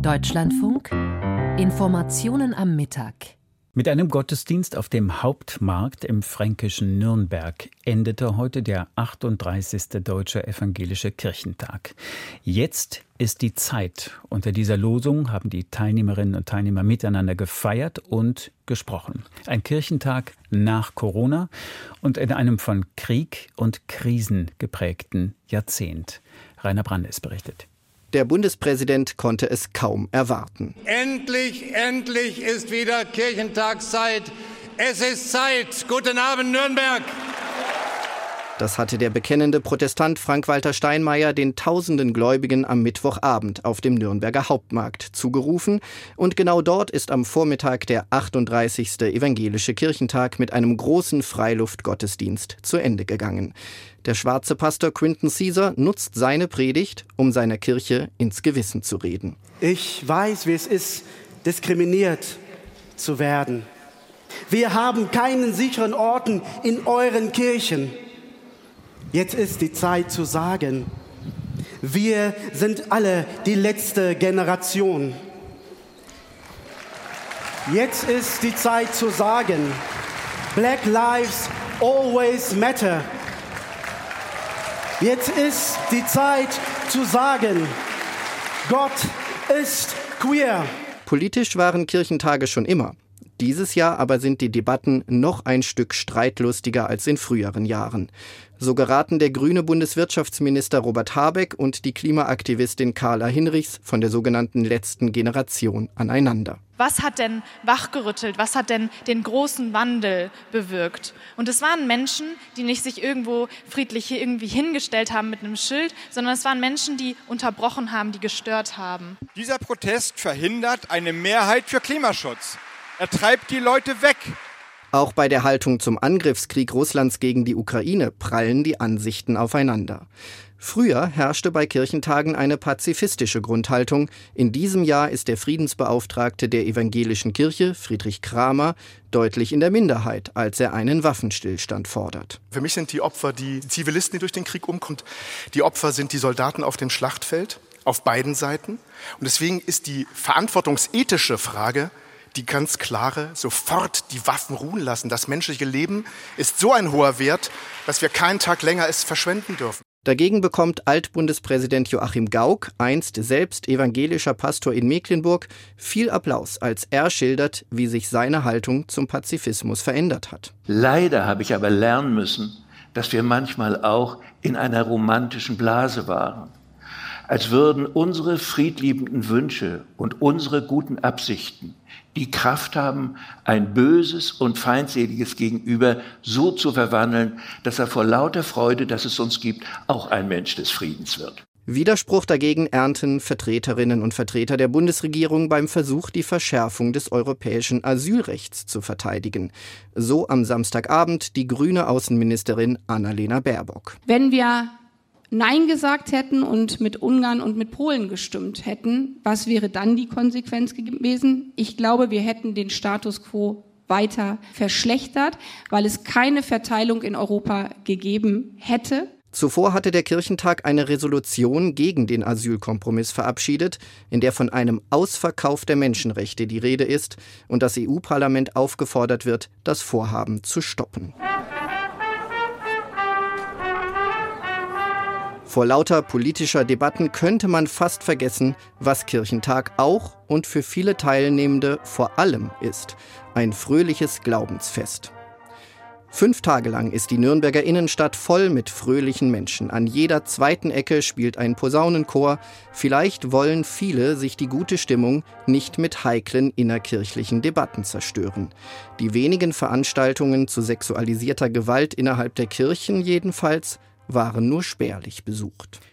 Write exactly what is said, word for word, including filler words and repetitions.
Deutschlandfunk. Informationen am Mittag. Mit einem Gottesdienst auf dem Hauptmarkt im fränkischen Nürnberg endete heute der achtunddreißigste Deutsche Evangelische Kirchentag. Jetzt ist die Zeit. Unter dieser Losung haben die Teilnehmerinnen und Teilnehmer miteinander gefeiert und gesprochen. Ein Kirchentag nach Corona und in einem von Krieg und Krisen geprägten Jahrzehnt. Rainer Brandes berichtet. Der Bundespräsident konnte es kaum erwarten. Endlich, endlich ist wieder Kirchentagszeit. Es ist Zeit. Guten Abend, Nürnberg. Das hatte der bekennende Protestant Frank-Walter Steinmeier den tausenden Gläubigen am Mittwochabend auf dem Nürnberger Hauptmarkt zugerufen. Und genau dort ist am Vormittag der achtunddreißigste Evangelische Kirchentag mit einem großen Freiluftgottesdienst zu Ende gegangen. Der schwarze Pastor Quinton Caesar nutzt seine Predigt, um seiner Kirche ins Gewissen zu reden. Ich weiß, wie es ist, diskriminiert zu werden. Wir haben keinen sicheren Ort in euren Kirchen. Jetzt ist die Zeit zu sagen, wir sind alle die letzte Generation. Jetzt ist die Zeit zu sagen, Black Lives always matter. Jetzt ist die Zeit zu sagen, Gott ist queer. Politisch waren Kirchentage schon immer. Dieses Jahr aber sind die Debatten noch ein Stück streitlustiger als in früheren Jahren. So geraten der grüne Bundeswirtschaftsminister Robert Habeck und die Klimaaktivistin Carla Hinrichs von der sogenannten letzten Generation aneinander. Was hat denn wachgerüttelt? Was hat denn den großen Wandel bewirkt? Und es waren Menschen, die nicht sich irgendwo friedlich irgendwie hingestellt haben mit einem Schild, sondern es waren Menschen, die unterbrochen haben, die gestört haben. Dieser Protest verhindert eine Mehrheit für Klimaschutz. Er treibt die Leute weg. Auch bei der Haltung zum Angriffskrieg Russlands gegen die Ukraine prallen die Ansichten aufeinander. Früher herrschte bei Kirchentagen eine pazifistische Grundhaltung. In diesem Jahr ist der Friedensbeauftragte der evangelischen Kirche, Friedrich Kramer, deutlich in der Minderheit, als er einen Waffenstillstand fordert. Für mich sind die Opfer die Zivilisten, die durch den Krieg umkommen. Die Opfer sind die Soldaten auf dem Schlachtfeld, auf beiden Seiten. Und deswegen ist die verantwortungsethische Frage die ganz klare, sofort die Waffen ruhen lassen. Das menschliche Leben ist so ein hoher Wert, dass wir keinen Tag länger es verschwenden dürfen. Dagegen bekommt Altbundespräsident Joachim Gauck, einst selbst evangelischer Pastor in Mecklenburg, viel Applaus, als er schildert, wie sich seine Haltung zum Pazifismus verändert hat. Leider habe ich aber lernen müssen, dass wir manchmal auch in einer romantischen Blase waren. Als würden unsere friedliebenden Wünsche und unsere guten Absichten die Kraft haben, ein böses und feindseliges Gegenüber so zu verwandeln, dass er vor lauter Freude, dass es uns gibt, auch ein Mensch des Friedens wird. Widerspruch dagegen ernten Vertreterinnen und Vertreter der Bundesregierung beim Versuch, die Verschärfung des europäischen Asylrechts zu verteidigen. So am Samstagabend die grüne Außenministerin Annalena Baerbock. Wenn wir Nein gesagt hätten und mit Ungarn und mit Polen gestimmt hätten, was wäre dann die Konsequenz gewesen? Ich glaube, wir hätten den Status quo weiter verschlechtert, weil es keine Verteilung in Europa gegeben hätte. Zuvor hatte der Kirchentag eine Resolution gegen den Asylkompromiss verabschiedet, in der von einem Ausverkauf der Menschenrechte die Rede ist und das E U-Parlament aufgefordert wird, das Vorhaben zu stoppen. Vor lauter politischer Debatten könnte man fast vergessen, was Kirchentag auch und für viele Teilnehmende vor allem ist: ein fröhliches Glaubensfest. Fünf Tage lang ist die Nürnberger Innenstadt voll mit fröhlichen Menschen. An jeder zweiten Ecke spielt ein Posaunenchor. Vielleicht wollen viele sich die gute Stimmung nicht mit heiklen innerkirchlichen Debatten zerstören. Die wenigen Veranstaltungen zu sexualisierter Gewalt innerhalb der Kirchen jedenfalls waren nur spärlich besucht.